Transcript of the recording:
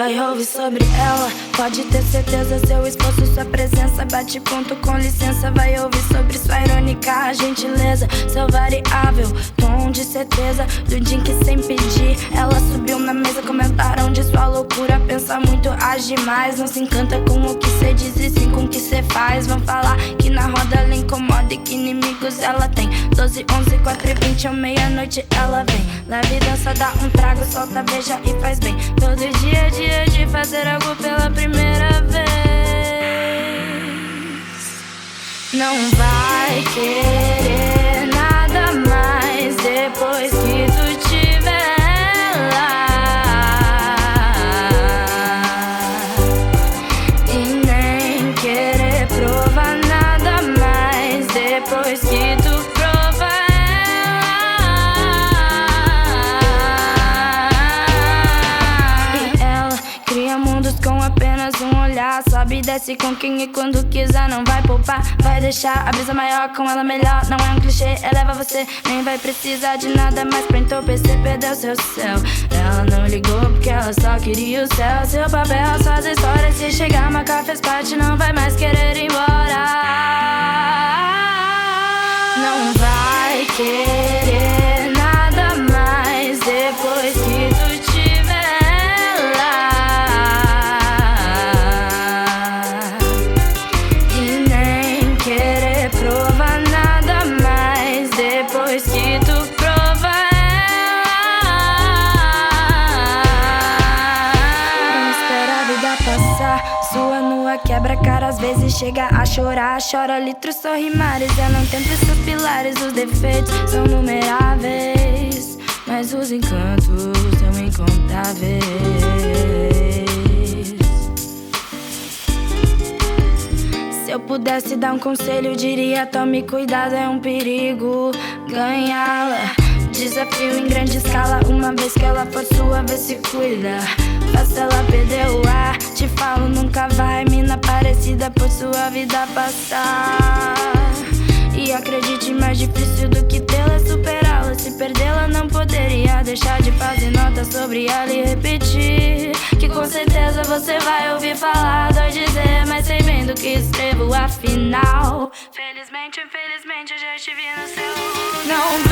vai ouvir sobre ela. Pode ter certeza, seu esforço, sua presença bate ponto, com licença. Vai ouvir sobre sua irônica gentileza, seu variável tom de certeza. Do dia em que sem pedir ela subiu na mesa, comentaram de sua loucura. Pensa muito, age mais, não se encanta com o que cê diz e sim com o que cê faz. Vão falar que na roda ela incomoda e que inimigos ela tem. 12, 11, 4 e 20 ou meia-noite ela vem. Leve dança, dá um trago, solta, beija e faz bem. Todo dia é dia de fazer algo pela primeira vez. Não vai querer nada mais depois que tu tiver ela. E nem querer provar nada mais depois que tu provar ela. E ela cria mundos com apenas um olhar. Sobe e desce com quem e quando quiser, não vai poupar. Vai deixar a brisa maior, com ela melhor. Não é um clichê, eleva você. Nem vai precisar de nada mais pra entorpecer, perder o seu céu. Ela não ligou porque ela só queria o céu. Seu papel, suas histórias. Se chegar, marcar fez parte, não vai mais querer ir embora. Não vai querer nada mais depois que tu tiver ela. E nem querer provar nada mais depois que tu provar ela. Não espera a vida passar, sua nua quebra cara, às vezes chega a chorar. Chora litros, sorri mares, eu não tento seus pilares. Os defeitos são numeráveis, mas os encantos são incontáveis. Se eu pudesse dar um conselho, diria: tome cuidado, é um perigo ganhá-la. Desafio em grande escala, uma vez que ela for sua, vê se cuida. Faça ela perder o ar, te falo, nunca vai. Mina parecida por sua vida passar. E acredite, mais difícil do que tê-la é superá-la. Se perdê-la não poderia deixar de fazer nota sobre ela e repetir que com certeza você vai ouvir falar. Dói dizer, mas sei bem do que escrevo afinal. Felizmente, infelizmente eu já estive no seu lugar. Não